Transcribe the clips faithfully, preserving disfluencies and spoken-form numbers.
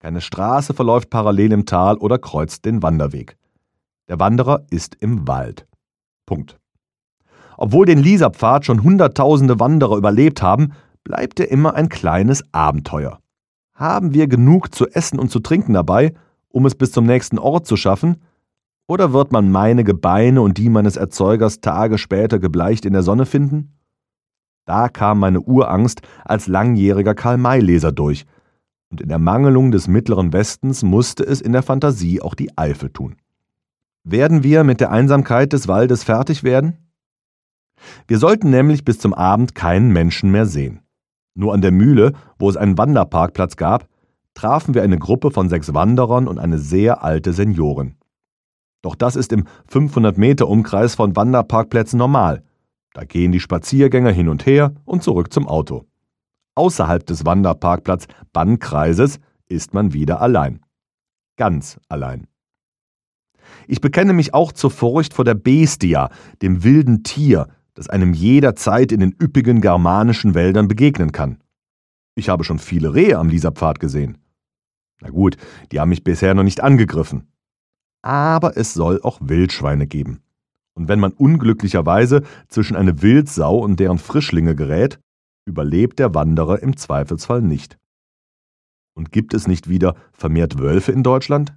Keine Straße verläuft parallel im Tal oder kreuzt den Wanderweg. Der Wanderer ist im Wald. Punkt. Obwohl den Liesapfad schon hunderttausende Wanderer überlebt haben, bleibt er immer ein kleines Abenteuer. Haben wir genug zu essen und zu trinken dabei, um es bis zum nächsten Ort zu schaffen? Oder wird man meine Gebeine und die meines Erzeugers Tage später gebleicht in der Sonne finden? Da kam meine Urangst als langjähriger Karl-May-Leser durch, und in Ermangelung des mittleren Westens musste es in der Fantasie auch die Eifel tun. Werden wir mit der Einsamkeit des Waldes fertig werden? Wir sollten nämlich bis zum Abend keinen Menschen mehr sehen. Nur an der Mühle, wo es einen Wanderparkplatz gab, trafen wir eine Gruppe von sechs Wanderern und eine sehr alte Seniorin. Doch das ist im fünfhundert Meter Umkreis von Wanderparkplätzen normal. Da gehen die Spaziergänger hin und her und zurück zum Auto. Außerhalb des Wanderparkplatz-Bannkreises ist man wieder allein. Ganz allein. Ich bekenne mich auch zur Furcht vor der Bestia, dem wilden Tier, das einem jederzeit in den üppigen germanischen Wäldern begegnen kann. Ich habe schon viele Rehe am Liesapfad gesehen. Na gut, die haben mich bisher noch nicht angegriffen. Aber es soll auch Wildschweine geben. Und wenn man unglücklicherweise zwischen eine Wildsau und deren Frischlinge gerät, überlebt der Wanderer im Zweifelsfall nicht. Und gibt es nicht wieder vermehrt Wölfe in Deutschland?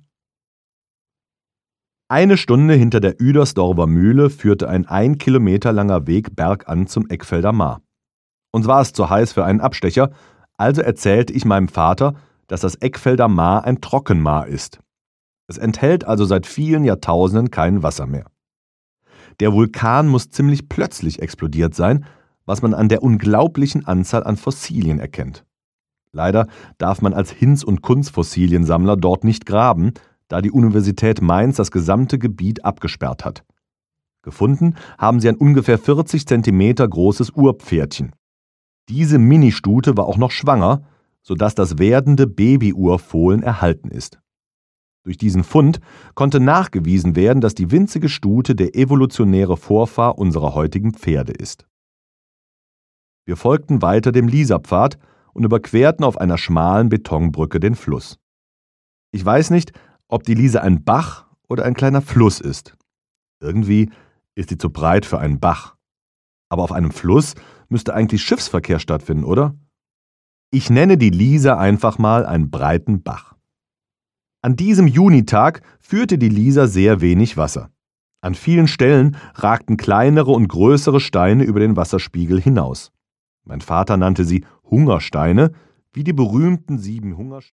Eine Stunde hinter der Uedersdorfer Mühle führte ein ein Kilometer langer Weg bergan zum Eckfelder Maar. Uns war es zu heiß für einen Abstecher, also erzählte ich meinem Vater, dass das Eckfelder Maar ein Trockenmaar ist. Es enthält also seit vielen Jahrtausenden kein Wasser mehr. Der Vulkan muss ziemlich plötzlich explodiert sein, was man an der unglaublichen Anzahl an Fossilien erkennt. Leider darf man als Hinz- und Kunz-Fossiliensammler dort nicht graben, da die Universität Mainz das gesamte Gebiet abgesperrt hat. Gefunden haben sie ein ungefähr vierzig Zentimeter großes Urpferdchen. Diese Ministute war auch noch schwanger, sodass das werdende Babyurfohlen erhalten ist. Durch diesen Fund konnte nachgewiesen werden, dass die winzige Stute der evolutionäre Vorfahr unserer heutigen Pferde ist. Wir folgten weiter dem Liesapfad und überquerten auf einer schmalen Betonbrücke den Fluss. Ich weiß nicht, ob die Liese ein Bach oder ein kleiner Fluss ist. Irgendwie ist sie zu breit für einen Bach. Aber auf einem Fluss müsste eigentlich Schiffsverkehr stattfinden, oder? Ich nenne die Liese einfach mal einen breiten Bach. An diesem Junitag führte die Liese sehr wenig Wasser. An vielen Stellen ragten kleinere und größere Steine über den Wasserspiegel hinaus. Mein Vater nannte sie Hungersteine, wie die berühmten sieben Hungersteine.